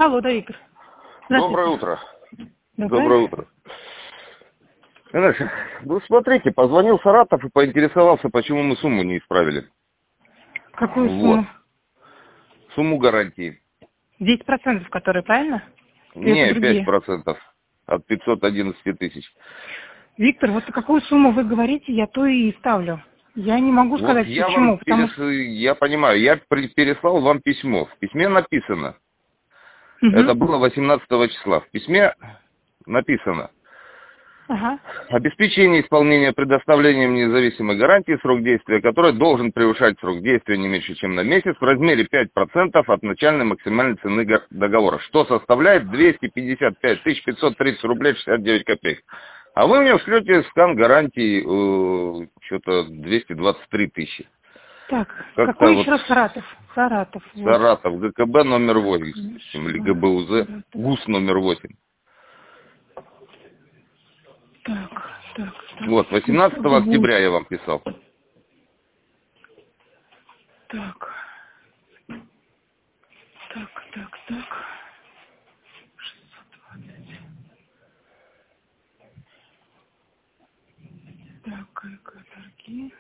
Алло, да, Игорь. Доброе утро. Доброе утро. Значит, ну смотрите, позвонил Саратов и поинтересовался, почему мы сумму не исправили. Какую Вот. сумму? Сумму гарантии. 10%, которые, правильно? Или Не, это другие? 5% от 511 тысяч. Виктор, вот какую сумму вы говорите, я то и ставлю. Я не могу Вот сказать я почему, вам потому что... я понимаю, я переслал вам письмо. В письме написано, это Угу. было 18 числа, в письме написано: Ага. обеспечение исполнения предоставлением независимой гарантии, срок действия которой должен превышать срок действия не меньше, чем на месяц, в размере 5% от начальной максимальной цены договора, что составляет 255 530 рублей 69 копеек. А вы мне шлете скан гарантии что-то 223 тысячи. Так, Как-то какой вот еще раз Саратов? Саратов, вот. Саратов, ГКБ номер 8, или Конечно, ГБУЗ, Саратов. ГУС номер 8. Так. Вот, 18 октября я вам писал. Так. 620. Так, торги.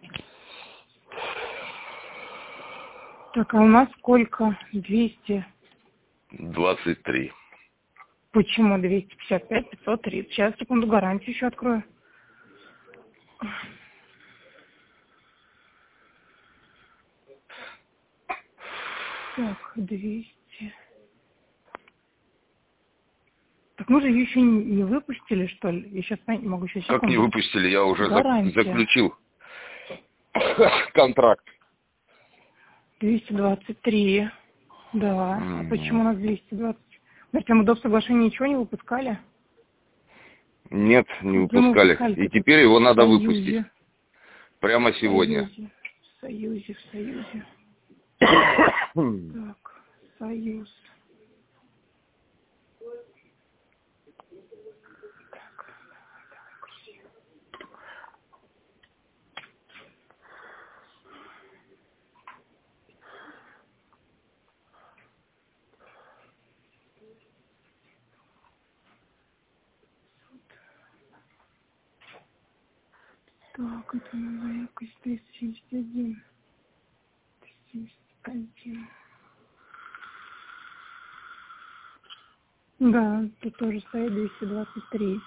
Так, а у нас сколько? 200. 23. Почему 255, 530? Сейчас, секунду, гарантию еще открою. Так, 200. Так мы же ее еще не выпустили, что ли? Я сейчас не могу еще Как не секунду. выпустили, я уже Гарантия. заключил контракт. 223. Да. А почему у нас 220? Значит, мы до соглашения ничего не выпускали? Нет, не Где мы выпускали. выпускали? И теперь его надо В выпустить. Прямо сегодня. В Союзе. Так, Союз. Так, это новая якость 371. 371. Да, тут тоже стоит 223.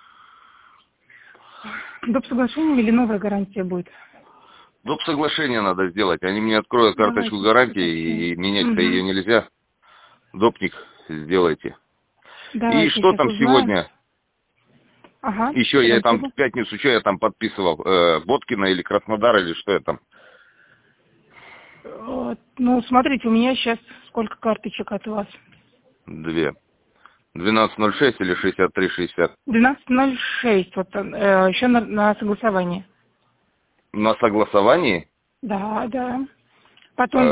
Доп. Соглашением или новая гарантия будет? Доп. Соглашение надо сделать. Они мне откроют карточку Давайте гарантии, и менять-то ее нельзя. Допник сделайте. И Давайте я что сейчас там узнаю. сегодня? Ага. Еще Что я там там сегодня? в пятницу, что я там подписывал? Боткина или Краснодар, или что я там? Ну, смотрите, у меня сейчас сколько карточек от вас? 2. 12.06 или 63.60? 12.06. Вот еще на согласование. На согласовании? Да. Потом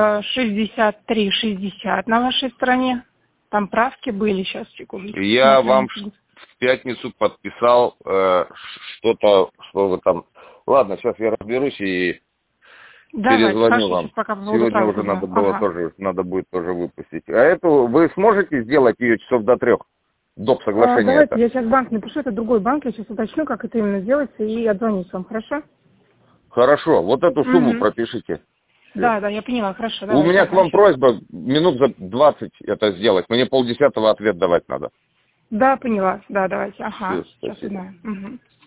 63.60 на вашей стороне. Там правки были. Сейчас, секунду. Я вам в пятницу подписал что-то, что вы там... Ладно, сейчас я разберусь и перезвоню вам. Сейчас пока по поводу Сегодня правок уже узнаю. надо будет тоже выпустить. А эту вы сможете сделать ее часов до 3? Доп. Соглашение Давайте, это. я сейчас банк напишу, это другой банк, я сейчас уточню, как это именно делается, и отзвонюсь вам, хорошо? Хорошо, вот эту сумму пропишите. Да, я поняла, хорошо. У меня к вам сейчас. просьба минут за 20 это сделать. Мне 9:30 ответ давать надо. Да, поняла. Да, давайте. Все, Сейчас спасибо. узнаем.